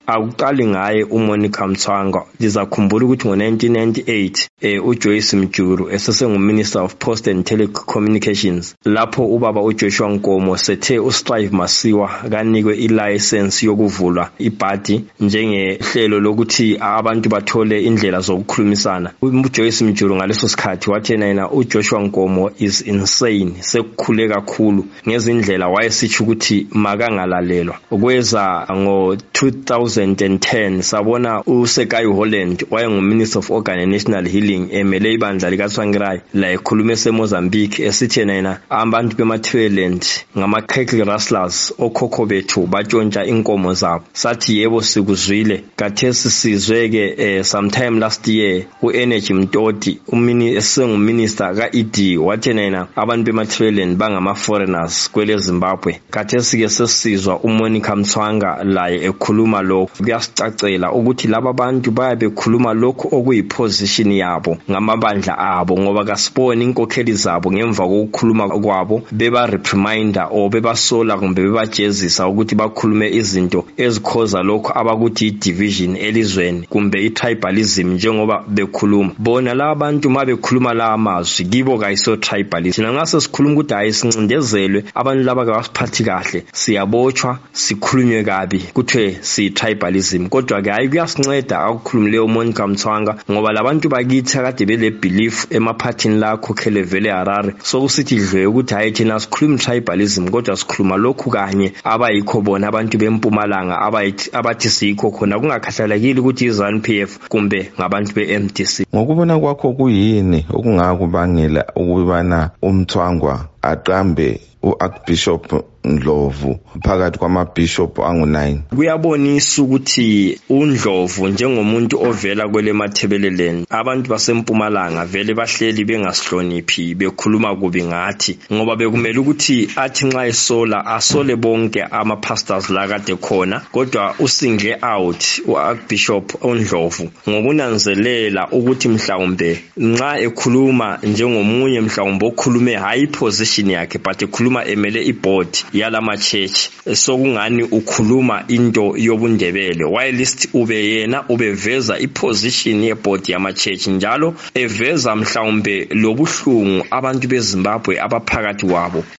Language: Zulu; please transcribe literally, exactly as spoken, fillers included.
akuqali ngaye uMonica Mthwanga. Lizakhumbula ukuthi ngo nineteen ninety-eight eh uJoyce Mjuru esesenguMinister of Post and Telecommunications, lapho ubaba uJoshua Nkomo sethe uStrive Masiwa kanikwe ilicense yokuvula ibhadi njengehlelo lokuthi abantu bathole indlela zokukhulumisana. uJoyce Mjuru ngaleso sikhathi wathi yena uJoshua Nkomo is insane, sekukhule kakhulu ngezindlela wayesithi ukuthi makangalalelwa. Ukweza ngo two thousand ten sabona uSekai Holland wayenguMinister of Organ and National Healing emele ibandla likaTsvangirai la ekhulume eseMozambique esithi yena abantu bemaThailand ngama-cattle rustlers okhokho bethu batshontsha inkomo zabo. Sathi yebo sikuzwile. Kathesi sizweke eh, sometime last year uEnergy Mtoti umini esenguminister ka-E D wathi yena abantu bemaThailand bangama-foreigners kwele Zimbabwe. Kathesi ke sesizwa uMonica Mthwanga laye ekhuluma lokho. Kuyasicacela ukuthi laba bantu bayabe bekhuluma lokho okuyiposition yabo ngamabandla abo, ngoba kasiboni inkokheli zabo ngemva kokukhuluma kwabo beba reprimander o bebasola kumbe bebajezisa ukuthi bakhulume izinto ezikhoza lokho abakuthi i-division elizweni kumbe i-tribalism njengoba bekhuluma. Bona laba bantu ma bekhuluma la amazwi kibo kayiso tribalism. Thina ngase sikhuluma ukuthi hayi sincindezelwe abantu laba kabasiphathi kahle, siyabotshwa, sikhulunywe kabi kuthiwe si-tribalism. Kodwa ke hayi kuyasinceda akukhulumileyo uMonica Mthwanga, ngoba labantu bakithi akade bele belief emaphathini la khokhele vele Harare sokusithi dlwe ukuthi hayi thina sikhuluma tribalism kodwa sikhuluma lokhu kanye abayikho bona abantu beMpumalanga abayithi abathi sikho khona, kungakhathalekile ukuthi iZANU P F kumbe ngabantu be-M D C. Ngokubona kwakho kuyini okungakubangela ukubana uMthwangwa aqambe uArchbishop Ndlovu phakathi kwamabishop angu nine? Kuyabonisa ukuthi uNdlovu njengomuntu ovela kwele mathebeleleni abantu baseMpumalanga vele bahleli bengasihloniphi bekhuluma kubi ngathi, ngoba bekumele ukuthi athi nxa esola asole bonke ama-pastors la kade khona, kodwa usingle out uArchbishop uNdlovu ngokunanzelela ukuthi mhlawumbe nxa ekhuluma njengomunye mhlawumbe okhulume hayi position yakhe but ekhuluma emele iboard yalama church, sokungani ukhuluma into yobundebele whilst ube yena ubeveza iposition yeboard yama church njalo eveza mhlawumbe lobuhlungu abantu beZimbabwe abaphakathi wabo.